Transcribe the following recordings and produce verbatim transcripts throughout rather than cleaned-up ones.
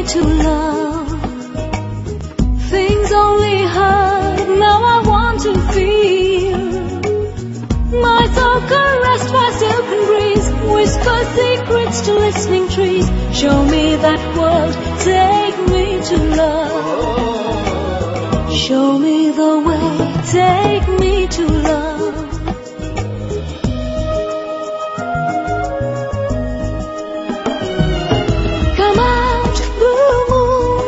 to love. Things only hurt, now I want to feel. My soul caressed by silken breeze, whisper secrets to listening trees. Show me that world, take me to love. Show me the way, take me to love. Come out, blue moon,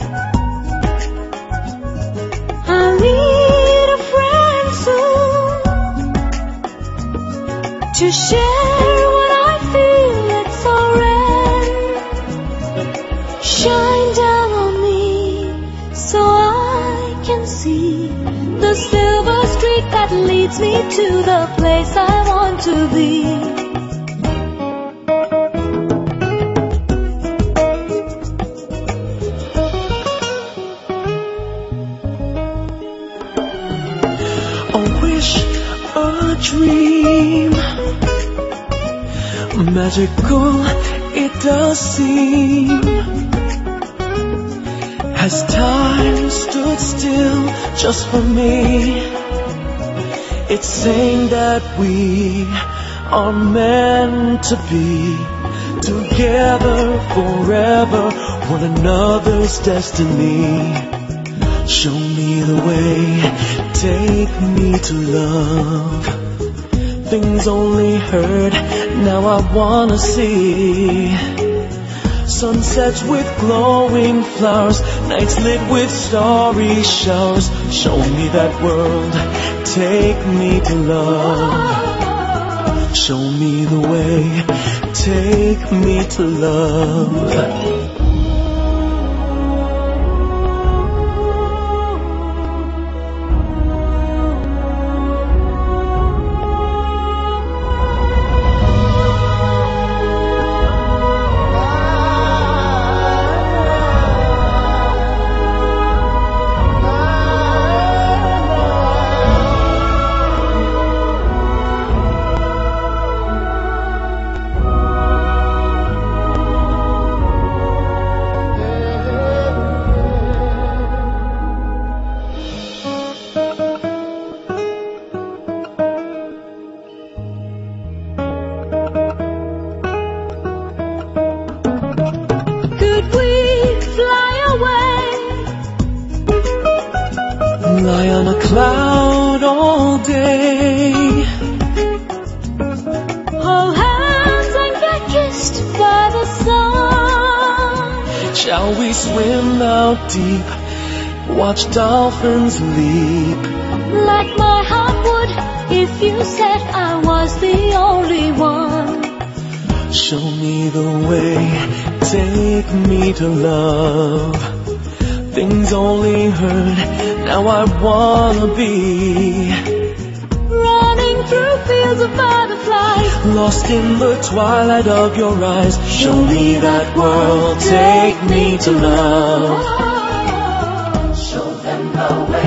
I need a friend soon to share what I feel, it's so rare. Shine down on me so I can see the silver streak that leads me to the place I want to be. A wish, a dream, magical it does seem. Has time stood still just for me? It's saying that we are meant to be together forever, one another's destiny. Show me the way, take me to love. Things only hurt, now I wanna see. Sunsets with glowing flowers, nights lit with starry showers. Show me that world, take me to love. Show me the way, take me to love. Lie on a cloud all day, hold hands and get kissed by the sun. Shall we swim out deep, watch dolphins leap? Like my heart would if you said I was the only one. Show me the way, take me to love. Things only hurt, now I wanna be running through fields of butterflies, lost in the twilight of your eyes. Show me that world, take me to love. Show them the way.